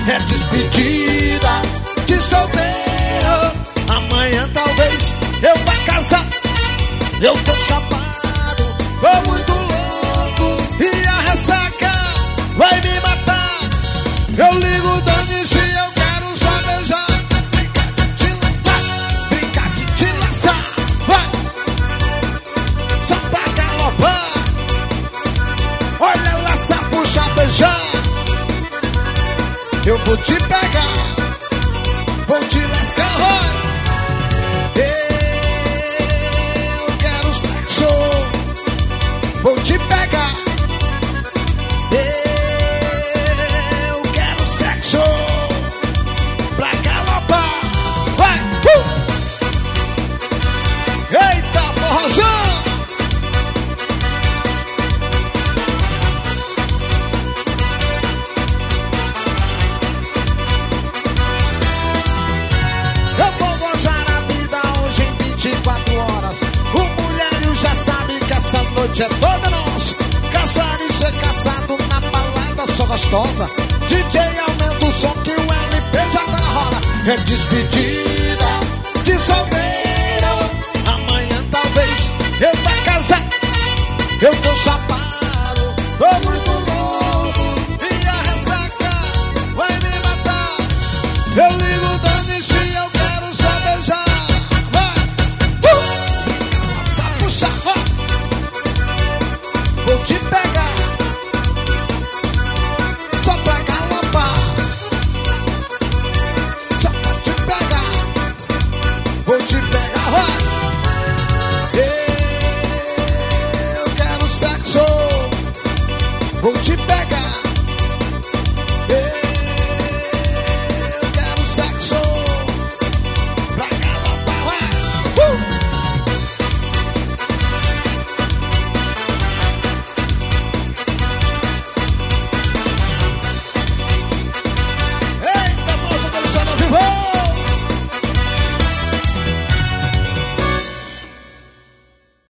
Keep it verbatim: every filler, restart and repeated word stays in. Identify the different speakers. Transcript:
Speaker 1: É despedida de solteiro. Amanhã talvez eu vá casar. Eu tô chapado, tô muito louco e a ressaca vai me matar. Eu ligo, dane-se, eu quero só beijar. Brincar de te laçar, brincar de te laçar. Vai, só pra galopar. Olha, laçar, puxa, beijar. Eu vou te pegar, vou te lascar, vai. Eu quero sexo, vou te pegar. Eu quero sexo pra galopar, vai, uh! Eita, porrazão! Eu vou gozar a vida hoje em vinte e quatro horas. O mulherio já sabe que essa noite é toda nossa. Caçar e ser caçado na balada só gostosa. D J aumenta o som que o L P já tá na roda. É despedida de solteiro. Amanhã talvez eu vá casar. Eu tô chapado.